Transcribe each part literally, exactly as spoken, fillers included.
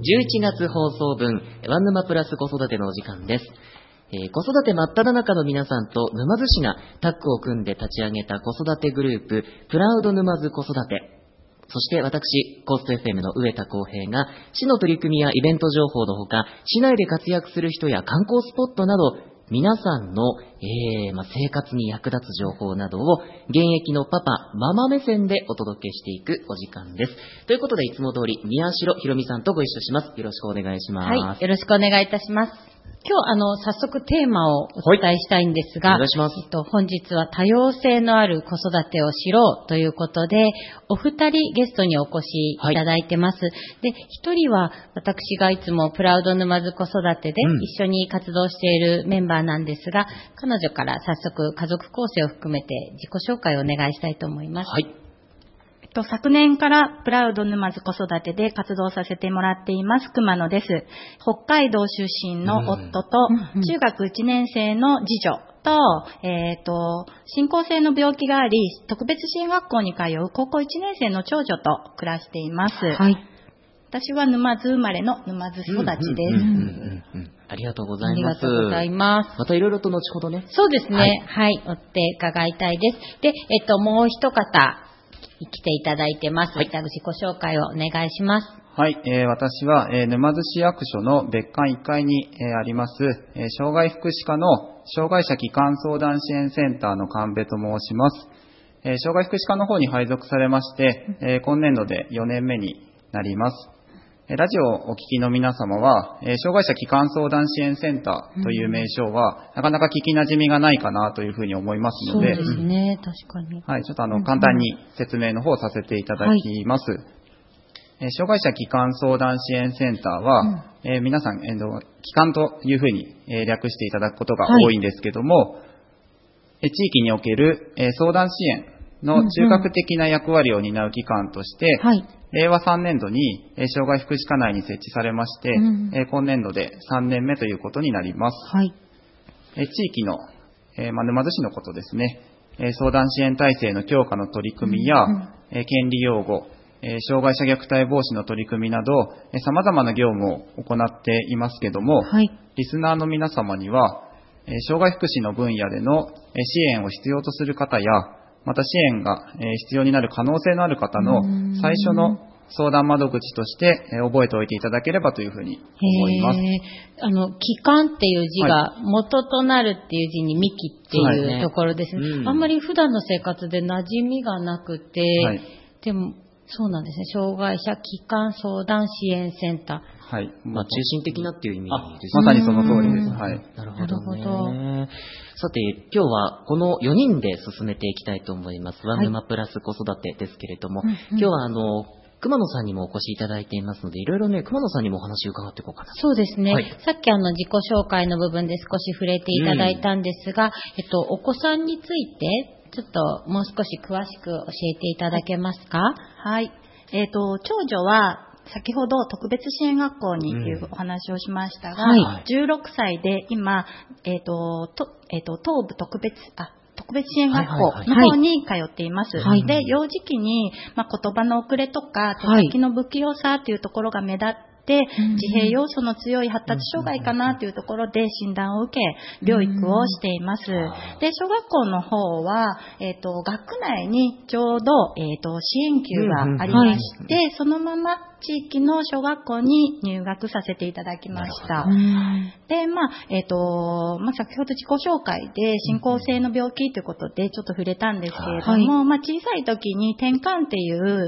じゅういちがつ放送分、ワンヌマプラス子育てのお時間です。えー、子育て真っ只中の皆さんと沼津市がタッグを組んで立ち上げた子育てグループ、プラウド沼津子育て。そして私、コースト エフエム の上田浩平が、市の取り組みやイベント情報のほか、市内で活躍する人や観光スポットなど、皆さんの、えーまあ、生活に役立つ情報などを現役のパパ、ママ目線でお届けしていくお時間です。ということで、いつも通り宮代ひろみさんとご一緒します。よろしくお願いします。 はい、よろしくお願いいたします。今日あの早速テーマをお伝えしたいんですが、 はい、お願いします。 えっと、本日は多様性のある子育てを知ろうということで、お二人ゲストにお越しいただいてます。はい、で、一人は私がいつもプラウド沼津子育てで一緒に活動しているメンバーなんですが、うん、彼女から早速家族構成を含めて自己紹介をお願いしたいと思います。 はい。昨年からプラウド沼津子育てで活動させてもらっています熊野です。北海道出身の夫と、うん、中学いちねん生の次女と、えっと、進行性の病気があり、特別支援学校に通う高校いちねん生の長女と暮らしています。はい。私は沼津生まれの沼津育ちです。 ありがとうございます。 ありがとうございます。 またいろいろと後ほどね。 そうですね。はい、はい、追って伺いたいです。で、えっと、もう一方、来ていただいてます。はい、自己紹介をお願いします。 はい、えー、私は、えー、沼津市役所の別館いっかいに、えー、あります、えー、障害福祉課の障害者基幹相談支援センターの神戸と申します。えー、障害福祉課の方に配属されまして、えー、今年度でよねんめになります。ラジオをお聞きの皆様は、えー、障害者基幹相談支援センターという名称は、うん、なかなか聞き馴染みがないかなというふうに思いますので、 そうですね、確かに。 はい、ちょっとあの、簡単に説明の方をさせていただきます。はい、えー、障害者基幹相談支援センターは、うん、えー、皆さん、えー、基幹というふうに、えー、略していただくことが多いんですけども、はい、えー、地域における、えー、相談支援の中核的な役割を担う機関として、うんうん、はい、れいわさんねんどに障害福祉課内に設置されまして、うん、今年度でさんねんめということになります。はい、地域の、まあ、沼津市のことですね、相談支援体制の強化の取り組みや、うんうん、権利擁護、障害者虐待防止の取り組みなど、様々な業務を行っていますけども、はい、リスナーの皆様には、障害福祉の分野での支援を必要とする方や、また支援が必要になる可能性のある方の最初の相談窓口として覚えておいていただければというふうに思います。 あの、基幹っていう字が元となるっていう字に幹っていうところですね。はい、うん、あんまり普段の生活で馴染みがなくて、はい、でもそうなんですね。障害者基幹相談支援センター。 はい。まあ、中心的なっていう意味ですね。まさにその通りです。はい。 なるほどね。さて、今日はこのよにんで進めていきたいと思います。ワンヌマプラス子育てですけれども、はい、今日はあの、熊野さんにもお越しいただいていますので、いろいろね、熊野さんにもお話を伺っていこうかな。 そうですね。はい、さっきあの、自己紹介の部分で少し触れていただいたんですが、うん、えっと、お子さんについて、ちょっともう少し詳しく教えていただけますか？ はい。えっと、長女は、先ほど特別支援学校にというお話をしましたが、うん、はい、じゅうろくさいで今、えっと、と、えっと、東部特別、あ、特別支援学校の方に通っています。はいはいはい、で、幼児期に、まあ、言葉の遅れとか、手先の不器用さというところが目立って、で、自閉要素の強い発達障害かなというところで診断を受け、療育をしています。で、小学校の方は、えっと、学区内にちょうど、えっと、支援級がありまして、そのまま地域の小学校に入学させていただきました。で、まあ、えっと、まあ、先ほど自己紹介で進行性の病気ということでちょっと触れたんですけれども、はい、まあ、小さい時に転換っていう、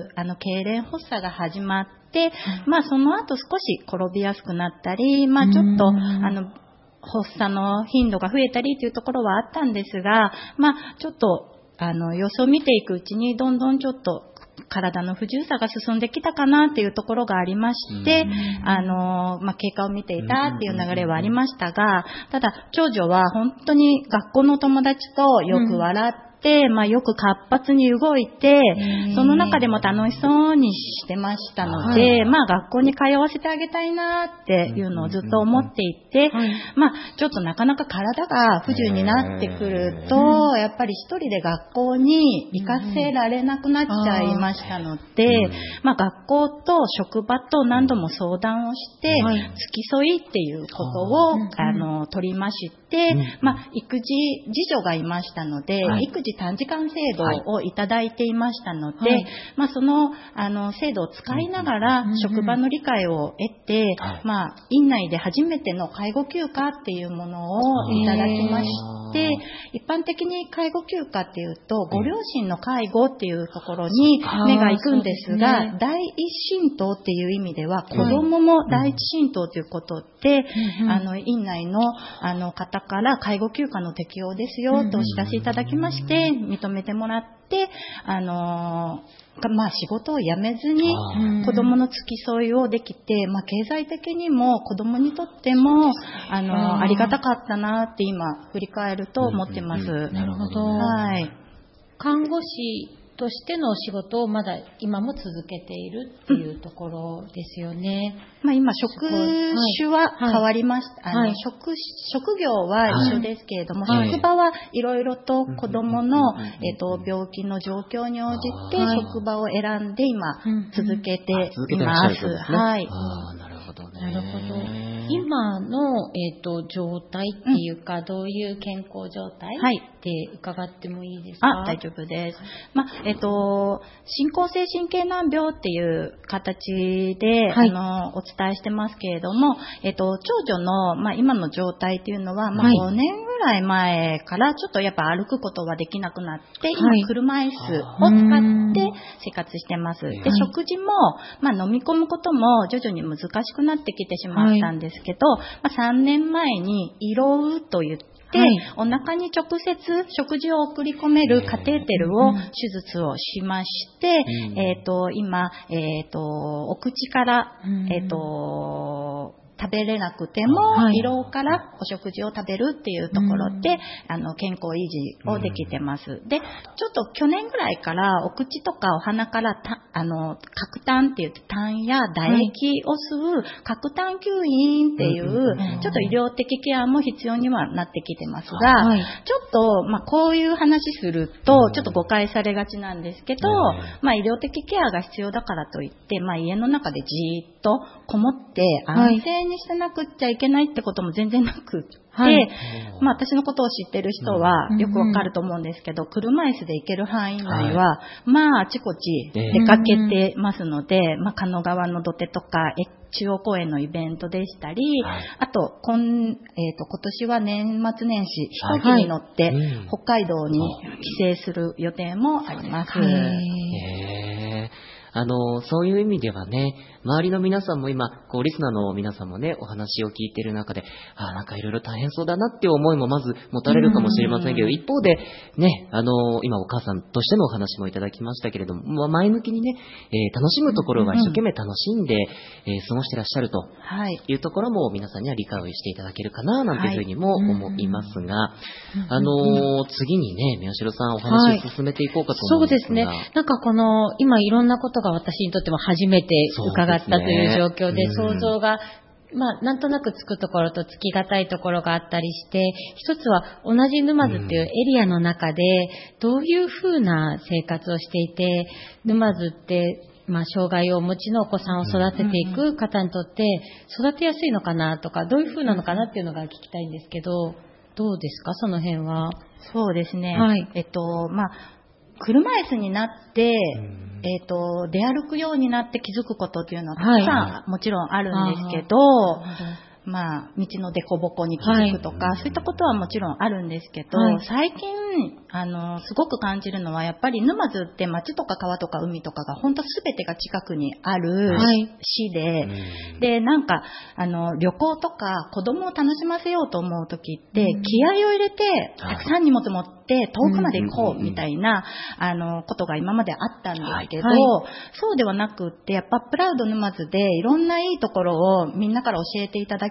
あの、痙攣発作が始まって、で、まあその後少し転びやすくなったり、まあちょっと、あの、発作の頻度が増えたりというところはあったんですが、まあちょっと、あの、様子を見ていくうちにどんどんちょっと体の不自由さが進んできたかなっていうところがありまして、あの、まあ経過を見ていたっていう流れはありましたが、ただ長女は本当に学校の友達とよく笑って、 って、まあよく活発に動いて、その中でも楽しそうにしてましたので、はい、まあ学校に通わせてあげたいなっていうのをずっと思っていて、はい、まあちょっとなかなか体が不自由になってくると、やっぱり一人で学校に行かせられなくなっちゃいましたので、まあ学校と職場と何度も相談をして、はい、付き添いっていうことを、あの、取りまして、まあ育児、次女がいましたので、はい、育児短時間制度をいただいていましたので、はい、まあその、あの、制度を使いながら、職場の理解を得て、はい、まあ院内で初めての介護休暇っていうものをいただきまして、一般的に介護休暇っていうと、ご両親の介護っていうところに目が行くんですが、ね、第一神道っていう意味では、子供も第一神道ということで、うん、あの、院内の、あの方から介護休暇の適用ですよとお知らせいただきまして、認めてもらって、あのー、まあ仕事を辞めずに子供の付き添いをできて、まあ経済的にも子供にとっても、あのー、ありがたかったなって今振り返ると思ってます。うんうんうん、 なるほど。はい。看護師としての仕事をまだ今も続けているっていうところですよね。 まあ今職種は変わりました。はい、あの、はい、職、職業は一緒ですけれども、はい、職場はいろいろと子供の、えっと、病気の状況に応じて職場を選んで今続けています。はい。 ああ、なるほどね。 なるほど。今の、えっと、状態っていうか、うん、どういう健康状態、はい、って伺ってもいいですか？ あ、大丈夫です。まあ、えっと、進行性神経難病っていう形で、はい、あの、お伝えしてますけれども、えっと、長女の、まあ、今の状態っていうのは、まあ、ごねんぐらい前からちょっとやっぱ歩くことができなくなって、今、はい、車椅子を使って生活してます。で、食事も、まあ、飲み込むことも徐々に難しくなってきてしまったんですけど、はい、まあ、さんねんまえに胃ろうと言って、で、はい、お腹に直接食事を送り込めるカテーテルを手術をしまして、うん、えっと、今、えっと、お口から、えっと、食べれなくても、はい、胃ろうからお食事を食べるっていうところで、うん、あの、健康維持をできてます。で、ちょっと去年ぐらいからお口とかお鼻からた、あの、角炭って言って痰や唾液を吸う角炭吸引っていう、はい、ちょっと医療的ケアも必要にはなってきてますが、はい、ちょっと、まあ、こういう話すると、ちょっと誤解されがちなんですけど、まあ、医療的ケアが必要だからといって、まあ、家の中でじーっとこもって安静にしてなくっちゃいけないってことも全然なくって、はい、まあ私のことを知ってる人はよくわかると思うんですけど、車椅子で行ける範囲内は、はい、まああちこち出かけてますので、まあ狩野川の土手とか中央公園のイベントでしたり、はい、あと今、えーと、今年は年末年始飛行機に乗って北海道に帰省する予定もあります。はいへーあの、そういう意味ではね、周りの皆さんも今、こう、リスナーの皆さんもね、お話を聞いている中で、ああ、なんかいろいろ大変そうだなっていう思いもまず持たれるかもしれませんけど、一方で、ね、あの、今お母さんとしてのお話もいただきましたけれども、まあ、前向きにね、えー、楽しむところは一生懸命楽しんで、えー、過ごしてらっしゃるというところも皆さんには理解をしていただけるかな、なんていうふうにも思いますが、はい、あの、次にね、宮代さんお話を進めていこうかと思うんですが、 はい、そうですね。なんかこの、今いろんなことが私にとっても初めて伺ったという状況で、でね、想像が、まあ、なんとなくつくところとつきがたいところがあったりして、一つは同じ沼津っていうエリアの中で、どういうふうな生活をしていて、沼津って、まあ、障害をお持ちのお子さんを育てていく方にとって、育てやすいのかなとか、どういうふうなのかなっていうのが聞きたいんですけど、どうですか、その辺は。 そうですね。はい。えっと、まあ、車椅子になって、えっと、出歩くようになって気づくことっていうのはたくさんもちろんあるんですけど、まあ、道の凸凹に気づくとか、はい、そういったことはもちろんあるんですけど、はい、最近、あの、すごく感じるのは、やっぱり沼津って町とか川とか海とかが本当すべてが近くにある市で、はい、で、なんか、あの、旅行とか子供を楽しませようと思うときって、気合を入れて、たくさん荷物持って遠くまで行こうみたいな、あの、ことが今まであったんですけど、はいはい、そうではなくって、やっぱプラウド沼津でいろんないいところをみんなから教えていただき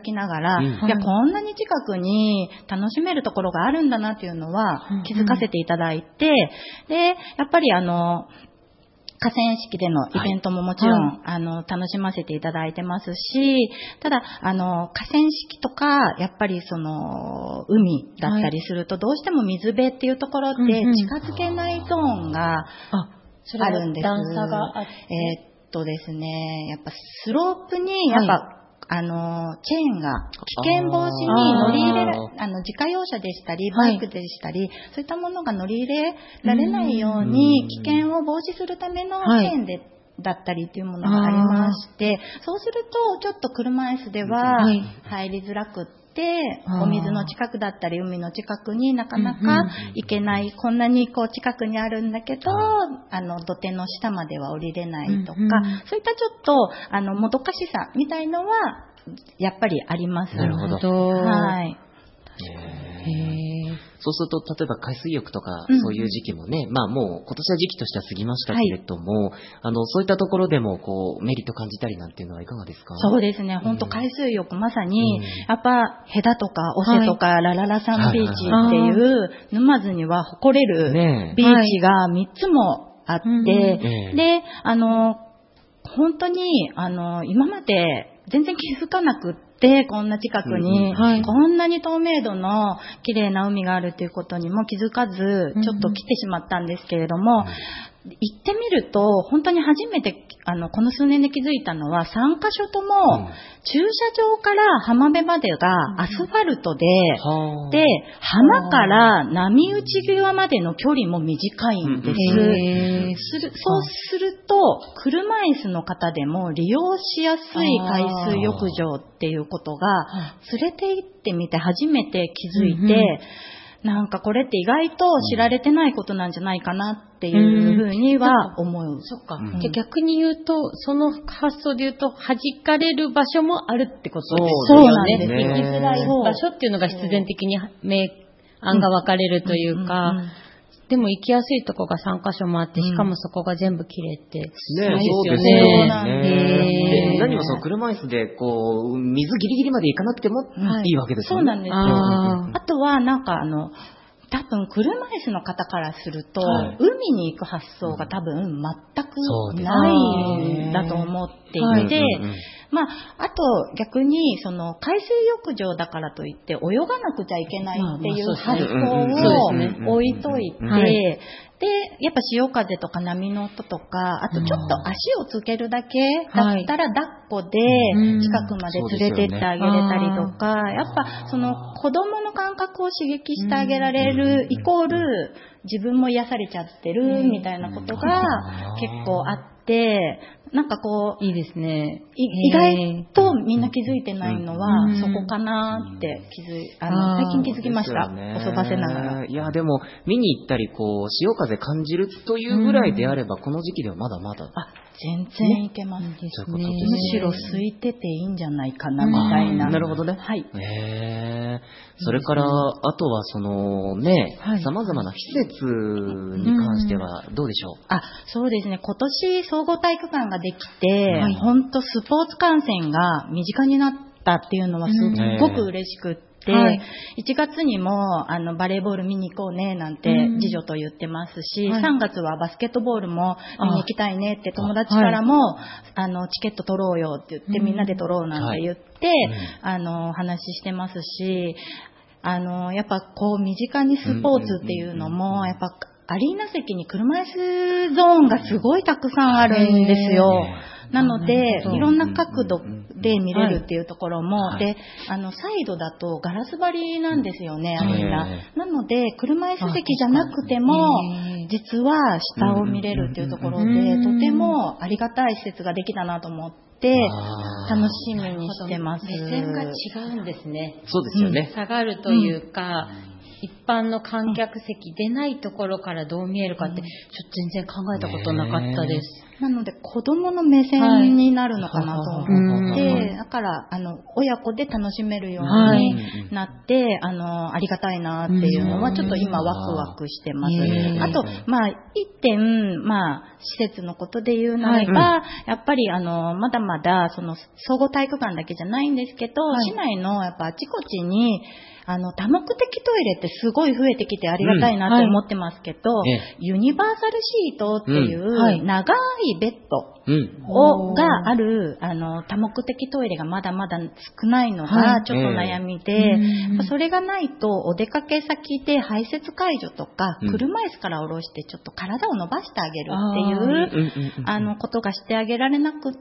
きながら、 うん、 いや、こんなに近くに楽しめるところがあるんだなっていうのは気づかせていただいて、で、やっぱりあの、河川敷でのイベントももちろん、はい、あの、楽しませていただいてますし、ただ、あの、河川敷とか、やっぱりその、海だったりすると、どうしても水辺っていうところって近づけないゾーンがあるんです。 段差があって。 えーっとですね、やっぱスロープに、やっぱ、はい、あの、チェーンが危険防止に乗り入れられ、あの、自家用車でしたり、バイクでしたり、はい、そういったものが乗り入れられないように、危険を防止するためのチェーンで、はい、だったりっていうものがありまして、そうすると、ちょっと車椅子では入りづらくって、でお水の近くだったり海の近くになかなか行けない、うんうん、こんなにこう近くにあるんだけど、あの土手の下までは降りれないとか、うんうん、そういったちょっとあのもどかしさみたいのはやっぱりあります。 なるほど。 はい。 へー。そうすると、例えば海水浴とか、そういう時期もね、うん、まあもう今年は時期としては過ぎましたけれども、はい、あの、そういったところでも、こう、メリット感じたりなんていうのはいかがですか？ そうですね、本当海水浴、うん、まさに、やっぱ、ヘダとか、オセとか、はい、ラララサンビーチっていう、沼津には誇れるビーチがみっつもあって、ね、で、あの、本当に、あの、今まで全然気づかなくって、で、こんな近くに、うんはい、こんなに透明度の綺麗な海があるということにも気づかず、ちょっと来てしまったんですけれども、うん、行ってみると、本当に初めて、あの、この数年で気づいたのは、さんカ所とも、駐車場から浜辺までがアスファルトで、うん、で、浜から波打ち際までの距離も短いんです。するそうすると、車椅子の方でも利用しやすい海水浴場っていうことが、連れて行ってみて初めて気づいて、うんなんかこれって意外と知られてないことなんじゃないかなっていうふうには思う。 うん、そっか、うん。じゃあ逆に言うと、その発想で言うと、弾かれる場所もあるってことですよね。 そうなんですね。 行きづらい場所っていうのが必然的に明暗が分かれるというか、うんうんうんでも行きやすいとこがさんカ所もあって、しかもそこが全部綺麗って。ね、 そうですよね。で何もその車椅子でこう水ギリギリまで行かなくてもいいわけですよね。 そうなんですよ。あ, あとはなんかあの多分車椅子の方からすると、はい、海に行く発想が多分全くないんだと思っていて、まあ、あと逆にその海水浴場だからといって泳がなくちゃいけないっていう発想を置いといて、で、やっぱ潮風とか波の音とか、あとちょっと足をつけるだけだったら抱っこで近くまで連れてってあげれたりとか、やっぱその子供の感覚を刺激してあげられるイコール自分も癒されちゃってるみたいなことが結構あって、なんかこう、 いいですね。 意外とみんな気づいてないのはそこかなって気づい、あの、最近気づきました。遊ばせながら。 いや、でも見に行ったり、こう、潮風感じるというぐらいであれば、この時期ではまだまだ。 あ、全然いけますですね。むしろ空いてていいんじゃないかな、みたいな。 なるほどね。 はい。 へー。それから、あとはそのね、様々な施設に関してはどうでしょう？ あ、そうですね。今年総合体育館ができて、本当スポーツ観戦が身近になったっていうのはすっごく嬉しくって、はい、いちがつにもあのバレーボール見に行こうねなんて次女と言ってますし、はい、さんがつはバスケットボールも見に行きたいねって友達からも、はい、あのチケット取ろうよって言ってみんなで取ろうなんて言って、はい、あの話してますし、あのやっぱこう身近にスポーツっていうのもやっぱアリーナ席に車椅子ゾーンがすごいたくさんあるんですよ。なので、いろんな角度で見れるっていうところも、はい、で、あの、サイドだとガラス張りなんですよね、アリーナ。なので、車椅子席じゃなくても、実は下を見れるっていうところで、とてもありがたい施設ができたなと思って、楽しみにしてます。 目線が違うんですね。 そうですよね。 下がるというか、うん一般の観客席でないところからどう見えるかって、ちょっと全然考えたことなかったです。 なので子供の目線になるのかなと思って、はい、だからあの親子で楽しめるようになって、はい、あのありがたいなっていうのはちょっと今ワクワクしてます。あとまあ一点まあ施設のことで言うならば、はい、やっぱりあのまだまだその総合体育館だけじゃないんですけど、はい、市内のやっぱあちこちにあの多目的トイレってすごい増えてきてありがたいなと思ってますけど、うんはい、ユニバーサルシートっていう長いベッドを、うん、があるあの多目的トイレがまだまだ少ないのがちょっと悩みで、はいえー、それがないとお出かけ先で排泄介助とか、うん、車椅子から下ろしてちょっと体を伸ばしてあげるっていうあのことがしてあげられなくって、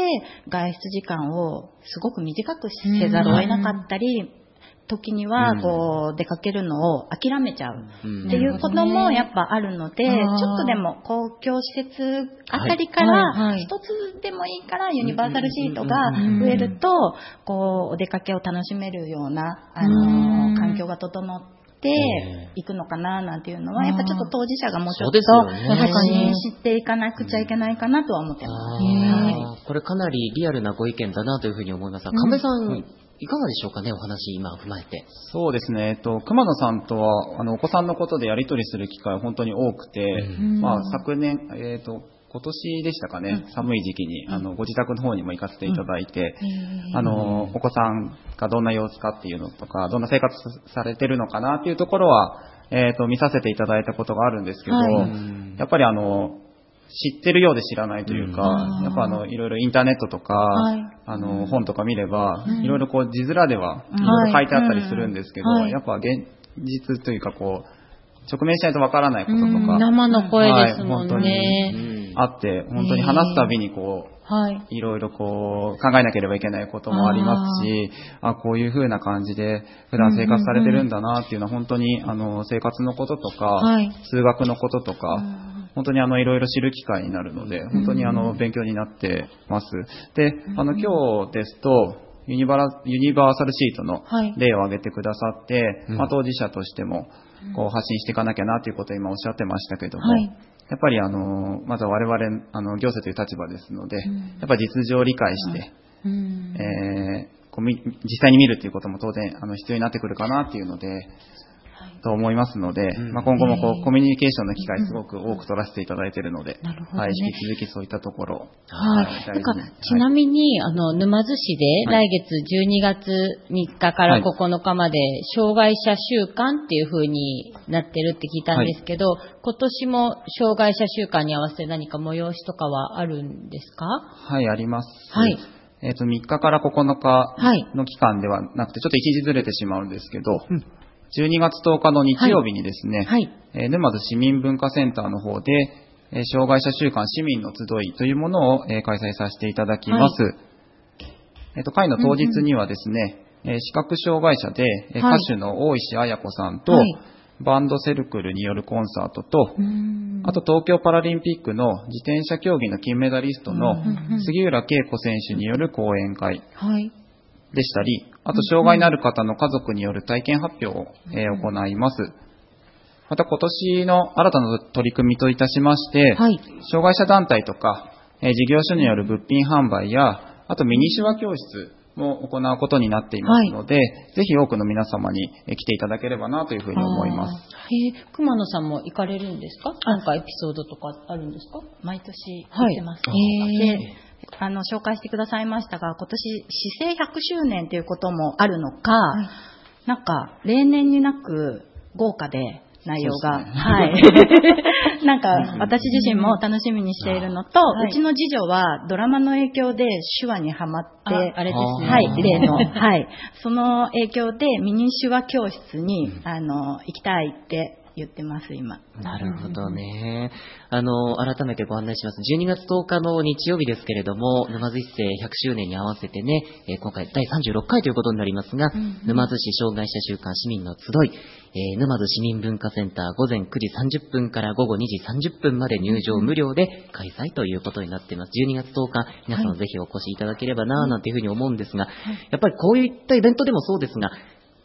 外出時間をすごく短くせざるを得なかったり、うん時にはこう出かけるのを諦めちゃうっていうこともやっぱあるので、ちょっとでも公共施設あたりから一つでもいいからユニバーサルシートが増えるとこうお出かけを楽しめるようなあの環境が整っていくのかななんていうのはやっぱちょっと当事者がもうちょっと発信していかなくちゃいけないかなとは思ってます。 これかなりリアルなご意見だなというふうに思いますが、亀さんいかがでしょうかね、お話今踏まえて。 そうですね、えっと、熊野さんとはあのお子さんのことでやり取りする機会本当に多くて、うんまあ、昨年、えっと、今年でしたかね、うん、寒い時期にあのご自宅の方にも行かせていただいて、うん、あのお子さんがどんな様子かっていうのとかどんな生活されてるのかなっていうところは、えっと、見させていただいたことがあるんですけど、はい、やっぱりあの知ってるようで知らないというか、うん、やっぱあのいろいろインターネットとか、はい、あの本とか見れば、うん、いろいろこう字面ではいろいろ書いてあったりするんですけど、はい、やっぱ現実というかこう直面しないとわからないこととか、うん、 生の声ですもんね、はい、本当にあって本当に話すたびにこう、はい、いろいろこう考えなければいけないこともありますし、あこういう風な感じで普段生活されてるんだなっていうのは本当にあの生活のこととか、はい、数学のこととか、うん本当にあのいろいろ知る機会になるので本当にあの勉強になってます。で、あの今日ですとユニバラ、ユニバーサルシートの例を挙げてくださって、はいまあ、当事者としてもこう発信していかなきゃなということを今おっしゃってましたけども、はい、やっぱりあのまずは我々あの行政という立場ですので、やっぱり実情を理解して、うんえー、こう実際に見るということも当然あの必要になってくるかなというので。と思いますので、うんまあ、今後もこうコミュニケーションの機会すごく多く取らせていただいているので、うんねはい、引き続きそういったところ、 はいはい、なんかちなみにあの沼津市で来月じゅうにがつみっかからここのかまで障害者週間っていう風になってるって聞いたんですけど、はい、今年も障害者週間に合わせて何か催しとかはあるんですか？ はい、あります。はいえー、とみっかからここのかの期間ではなくてちょっと一時ずれてしまうんですけど、うんじゅうにがつとおかの日曜日にですね、はいはいえー、沼津市民文化センターの方で、えー、障害者週間市民の集いというものを、えー、開催させていただきます。はいえー、と会の当日にはですね、うんうんえー、視覚障害者で、えー、歌手の大石彩子さんと、はい、バンドセルクルによるコンサートと、あと東京パラリンピックの自転車競技の金メダリストの杉浦恵子選手による講演会、はいでしたり、あと障害のある方の家族による体験発表を、えー、行います。また今年の新たな取り組みといたしまして、はい、障害者団体とか、えー、事業所による物品販売や、あとミニ手話教室も行うことになっていますので、はい、ぜひ多くの皆様に来ていただければなというふうに思います。 へえ、熊野さんも行かれるんですか？なんかエピソードとかあるんですか？ 毎年行ってます。はい、へーあの紹介してくださいましたが今年市政ひゃくしゅうねんということもあるのか、はい、なんか例年になく豪華で内容が、ね、はいなんか私自身も楽しみにしているのと、はい、うちの次女はドラマの影響で手話にハマってあ, あれですねはい例のはいその影響でミニ手話教室にあの行きたいって言ってます今。 なるほどね。あの改めてご案内します。じゅうにがつとおかの日曜日ですけれども、沼津市政ひゃくしゅうねんに合わせてね、えー、今回だいさんじゅうろっかいということになりますが、うんうん、沼津市障害者週間市民の集い、えー、沼津市民文化センター午前くじさんじゅっぷんから午後にじさんじゅっぷんまで入場無料で開催ということになっています。じゅうにがつとおか、皆さんぜひお越しいただければななんていうふうに思うんですが、はい、やっぱりこういったイベントでもそうですが、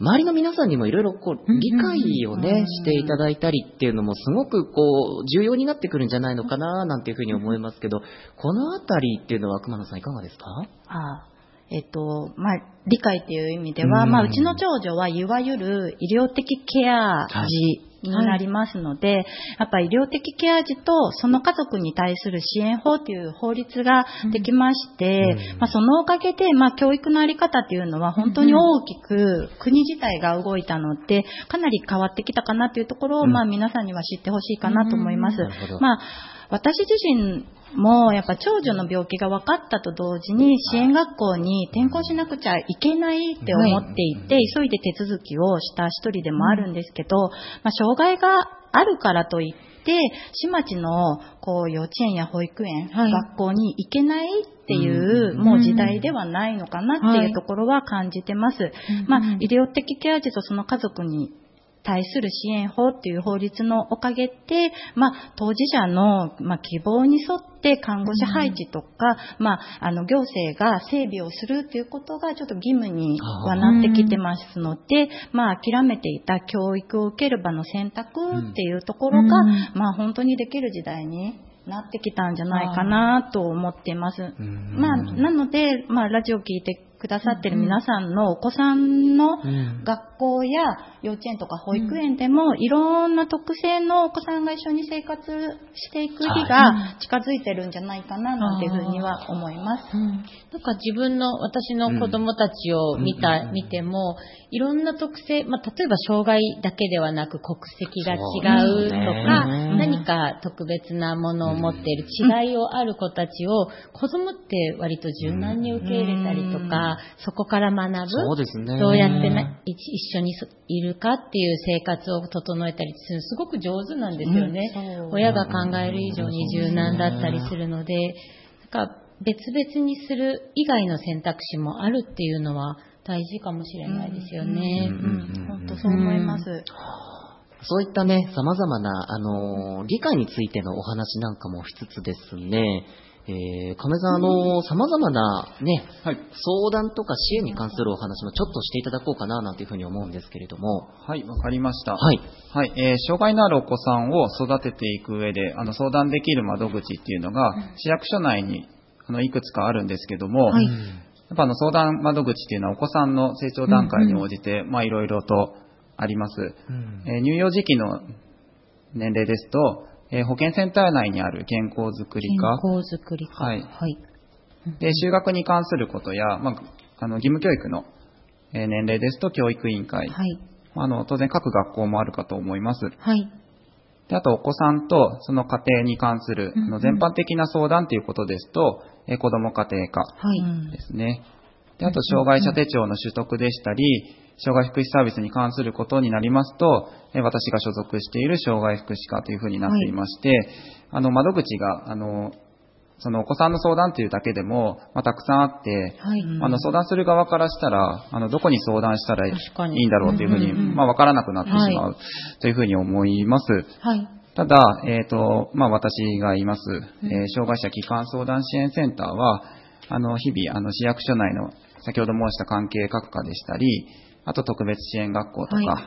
周りの皆さんにもいろいろこう理解をね、していただいたりっていうのもすごくこう重要になってくるんじゃないのかななんていうふうに思いますけど、このあたりっていうのは熊野さんいかがですか？ ああえっとまあ、理解という意味では、うんまあ、うちの長女はいわゆる医療的ケア児になりますので、はい、やっぱり医療的ケア児とその家族に対する支援法という法律ができまして、うんまあ、そのおかげで、まあ、教育のあり方というのは本当に大きく国自体が動いたのでかなり変わってきたかなというところを、うんまあ、皆さんには知ってほしいかなと思います。うんまあ、私自身もやっぱ長女の病気が分かったと同時に支援学校に転校しなくちゃいけないって思っていて、急いで手続きをした一人でもあるんですけど、まあ、障害があるからといって市町のこう幼稚園や保育園、はい、学校に行けないっていうもう時代ではないのかなっていうところは感じてます。まあ、医療的ケア児とその家族に対する支援法っていう法律のおかげで、まあ、当事者の、まあ、希望に沿って看護師配置とか、うんまあ、あの行政が整備をするということがちょっと義務にはなってきてますので、まあ、諦めていた教育を受ける場の選択っていうところが、うんまあ、本当にできる時代になってきたんじゃないかなと思っています。まあ、なので、まあ、ラジオ聞いてくださってる皆さんのお子さんの学校や幼稚園とか保育園でもいろんな特性のお子さんが一緒に生活していく日が近づいてるんじゃないかななんていうふうには思います。 うん、なんか自分の私の子供たちを見た、うん、見てもいろんな特性、まあ、例えば障害だけではなく国籍が違うとか、何か特別なものを持っている違いをある子たちを子供って割と柔軟に受け入れたりとか、そこから学ぶ、 そうですね、 どうやってな一緒にいるかっていう生活を整えたりするすごく上手なんですよね、うん、親が考える以上に柔軟だったりするので、なんか別々にする以外の選択肢もあるっていうのは大事かもしれないですよね。 本当そう思います。うん、 そういったね、様々な、あのー、理解についてのお話なんかもしつつですね、えー、亀さん、あのー、様々なね、はい、相談とか支援に関するお話もちょっとしていただこうかななんていうふうに思うんですけれども。 はい、わかりました。 はい。 はい、えー、障害のあるお子さんを育てていく上で、あの、相談できる窓口っていうのが、市役所内に、あの、いくつかあるんですけども、はい、やっぱあの、相談窓口っていうのはお子さんの成長段階に応じて、うんうん、まあ、いろいろとあります。うん、えー、乳幼児期の年齢ですと、えー、保健センター内にある健康づくり課、 健康づくり課、 はいはい、で就学に関することや、まあ、あの義務教育の、えー、年齢ですと教育委員会、はい、あの当然各学校もあるかと思います、はい、であとお子さんとその家庭に関する、うんうん、あの全般的な相談ということですと、えー、子ども家庭課ですね、はい、であと障害者手帳の取得でしたり、障害福祉サービスに関することになりますと、私が所属している障害福祉課というふうになっていまして、はい、あの窓口があのそのお子さんの相談というだけでも、まあ、たくさんあって、はい、あの相談する側からしたらあのどこに相談したらいいんだろうというふうに、うんうんうん、まあ、分からなくなってしまう、はい、というふうに思います。はい、ただ、えーとまあ、私がいます、えー、障害者基幹相談支援センターはあの日々あの市役所内の先ほど申した関係各課でしたり、あと特別支援学校とか、はい、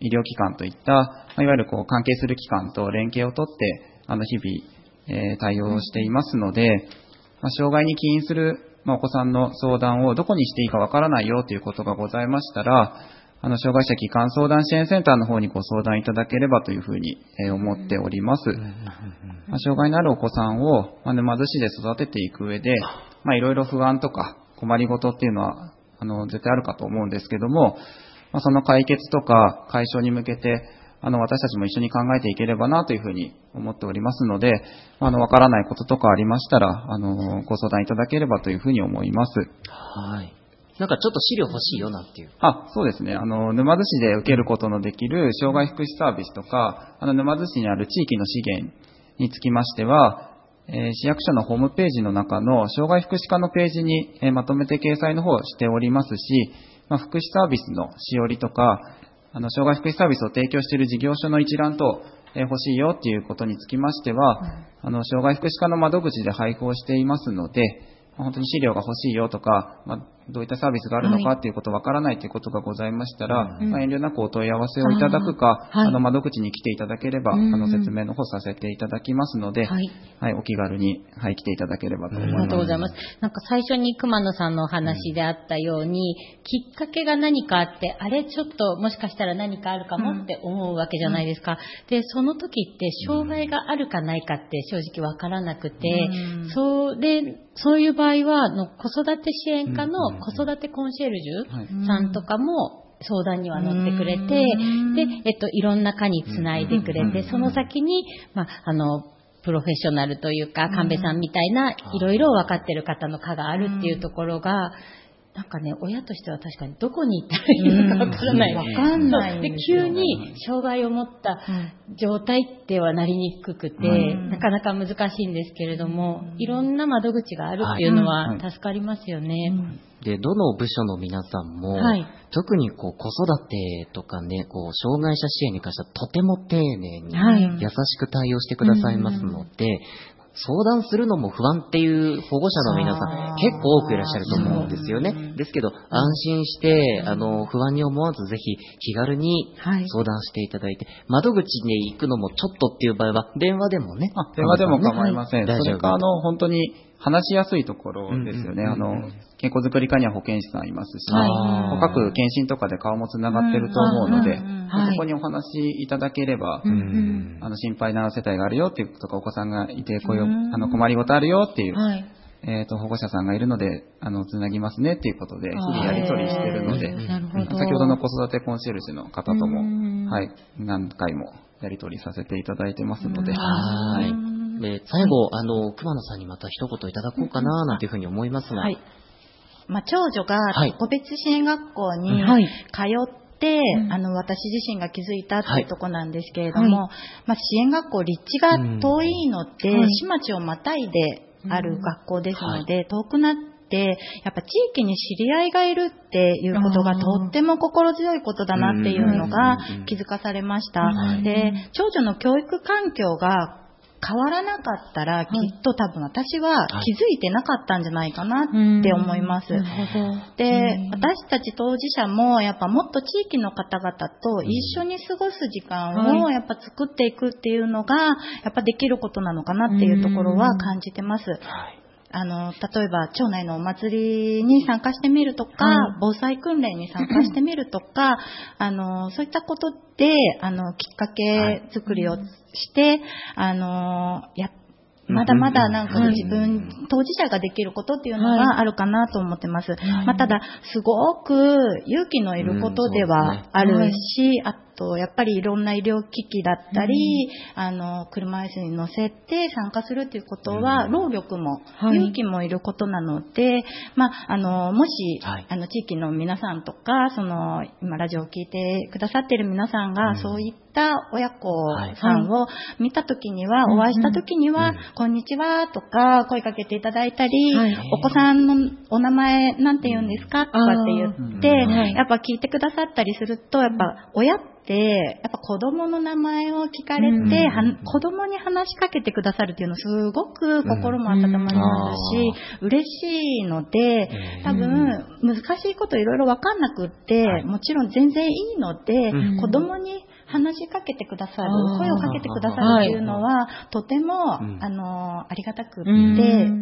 医療機関といった、まあ、いわゆるこう関係する機関と連携をとって、あの日々、えー、対応していますので、まあ、障害に起因する、まあ、お子さんの相談をどこにしていいかわからないよということがございましたら、あの障害者基幹相談支援センターの方にご相談いただければというふうに、えー、思っております。まあ、障害のあるお子さんを、まあ、沼津市で育てていく上で、まあ、いろいろ不安とか困りごとっていうのはあの絶対あるかと思うんですけども、まあ、その解決とか解消に向けてあの私たちも一緒に考えていければなというふうに思っておりますので、あのわからないこととかありましたらあのご相談いただければというふうに思います。 はい。なんかちょっと資料欲しいよなんていう。 あ、そうですね。あの沼津市で受けることのできる障害福祉サービスとか、あの沼津市にある地域の資源につきましては、えー、市役所のホームページの中の障害福祉課のページに、えー、まとめて掲載の方をしておりますし、まあ、福祉サービスのしおりとか、あの障害福祉サービスを提供している事業所の一覧と、えー、欲しいよということにつきましては、うん、あの障害福祉課の窓口で配布をしていますので、まあ、本当に資料が欲しいよとか、まあ、 どういったサービスがあるのかっていうことわからないということがございましたら、はい、まあ、遠慮なくお問い合わせをいただくか、あ、はい、あの窓口に来ていただければ、あの説明の方させていただきますので、はい、はい、お気軽に、はい、来ていただければと思います。 ありがとうございます。なんか最初に熊野さんのお話であったように、うん、きっかけが何かあって、あれちょっともしかしたら何かあるかもって思うわけじゃないですか。うん、で、その時って障害があるかないかって正直わからなくて、うん、それ、そういう場合は、の子育て支援課の子育てコンシェルジュさんとかも相談には乗ってくれて、で、えっと、いろんな課につないでくれて、その先に、まあ、あの、プロフェッショナルというか、神戸さんみたいな、いろいろ分かってる方の課があるっていうところが、なんかね、親としては確かにどこに行ったらいいのか分からない。 分かんないで。急に障害を持った状態ってはなりにくくて、うん、なかなか難しいんですけれども、いろんな窓口があるっていうのは助かりますよね。うんうん、 で、どの部署の皆さんも、はい、特にこう子育てとかね、こう障害者支援に関してはとても丁寧に優しく対応してくださいますので、はい、相談するのも不安っていう保護者の皆さん結構多くいらっしゃると思うんですよね。ですけど安心して、あの不安に思わずぜひ気軽に相談していただいて、はい、窓口に行くのもちょっとっていう場合は電話でもね。 あ、電話でも構いません。はい、それかあの本当に話しやすいところですよね。うんうんうん、あの健康づくり課には保健師さんいますし、はい、各検診とかで顔もつながってると思うので、うんうんうん、そこにお話しいただければ、うんうん、あの心配な世帯があるよっていうとか、お子さんがいてこういう、うん、あの困りごとあるよっていう、はい、えーと、保護者さんがいるのであのつなぎますねっていうことで日々やり取りしているので、先ほどの子育てコンシェルジュの方とも、うん、はい、何回もやり取りさせていただいてますので、 はい。で、最後、あの、熊野さんにまた一言いただこうかな、なんていうふうに思いますが。はい。 まあ、長女が個別支援学校に通って、はい、あの、私自身が気づいたっていうところなんですけれども、はい、まあ、支援学校、立地が遠いので、うん、市町をまたいである学校ですので、うん、はい、遠くなって、やっぱ地域に知り合いがいるっていうことがとっても心強いことだなっていうのが気づかされました。で、長女の教育環境が変わらなかったら、きっと多分私は気づいてなかったんじゃないかなって思います。で、私たち当事者もやっぱもっと地域の方々と一緒に過ごす時間をやっぱ作っていくっていうのがやっぱできることなのかなっていうところは感じてます。あの、例えば、町内のお祭りに参加してみるとか、はい、防災訓練に参加してみるとか、あの、そういったことで、あの、きっかけ作りをして、はい、あの、やっまだまだなんか自分、はい、当事者ができることっていうのがあるかなと思ってます。はい、まあ、ただ、すごく勇気のいることではあるし、うん、あと、やっぱりいろんな医療機器だったり、うん、あの、車椅子に乗せて参加するっていうことは、うん、労力も、はい、勇気もいることなので、まあ、あの、もし、はい、あの、地域の皆さんとか、その、今ラジオを聞いてくださっている皆さんが、うん、そういった親子さんを見たときには、はい、お会いしたときには、うん、こんにちはとか声かけていただいたり、はい、お子さんのお名前なんて言うんですかとかって言って、やっぱ聞いてくださったりすると、やっぱ親ってやっぱ子供の名前を聞かれて、うん、子供に話しかけてくださるっていうのすごく心も温まりますし、うん、嬉しいので、多分難しいこといろいろ分かんなくって、もちろん全然いいので、うん、子供に話しかけてくださる、声をかけてくださるっていうのは、とても、うん、あの、ありがたくって、うん、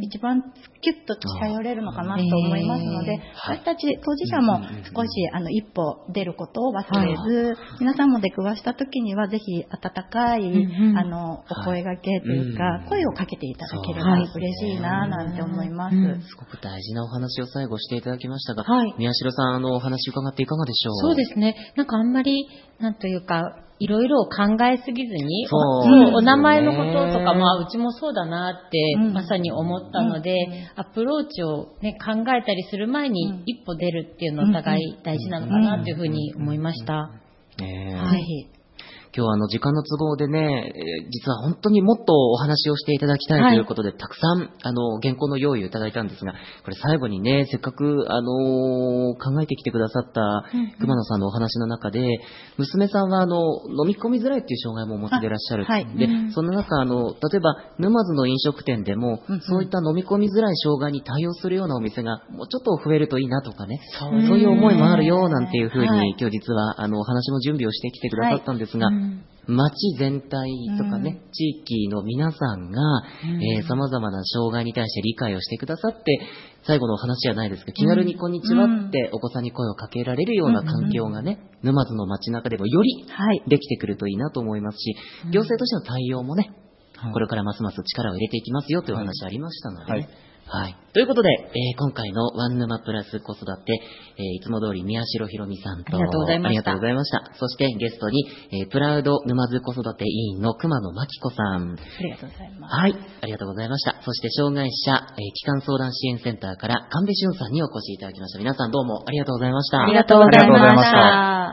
一番キュッと近寄れるのかなと思いますので、えー、私たち当事者も少し、あの、一歩出ることを忘れず、皆さんも出くわした時には、ぜひ温かい、うん、あの、お声掛けというか、はい、声をかけていただければ嬉しいな、なんて思います、うん。 すごく大事なお話を最後していただきましたが、はい、宮代さん、あの、お話伺っていかがでしょう？ そうですね。なんかあんまり、なんというか、いろいろ考えすぎずに、そう、お名前のこととか、まあ、うちもそうだなって、うん、まさに思ったので、うん、アプローチをね、考えたりする前に一歩出るっていうのお互い大事なのかなっていうふうに思いました。 ね、 はい。 今日はあの時間の都合でね、実は本当にもっとお話をしていただきたいということで、はい、たくさんあの原稿の用意をいただいたんですが、これ最後にね、せっかくあの考えてきてくださった熊野さんのお話の中で、娘さんはあの飲み込みづらいっていう障害もお持ちでいらっしゃる。はい、で、その中あの例えば沼津の飲食店でも、うんうん、そういった飲み込みづらい障害に対応するようなお店がもうちょっと増えるといいなとかね、そういう思いもあるよなんていうふうに、はい、今日実はあのお話の準備をしてきてくださったんですが、はい、うん、町全体とかね、うん、地域の皆さんが、うん、えー、様々な障害に対して理解をしてくださって、最後のお話じゃないですけど、気軽にこんにちはってお子さんに声をかけられるような環境がね、うん、沼津の街中でもよりできてくるといいなと思いますし、はい、行政としての対応もね、うん、これからますます力を入れていきますよというお話ありましたので、はいはいはい。ということで、えー、今回のワン沼プラス子育て、えー、いつも通り宮代ひろみさんと、 ありがとうございました。 ありがとうございました。そしてゲストに、えー、プラウド沼津子育て委員の熊野真紀子さん。 ありがとうございます。 はい。ありがとうございました。そして障害者、えー、機関相談支援センターから神戸俊さんにお越しいただきました。皆さんどうもありがとうございました。 ありがとうございました。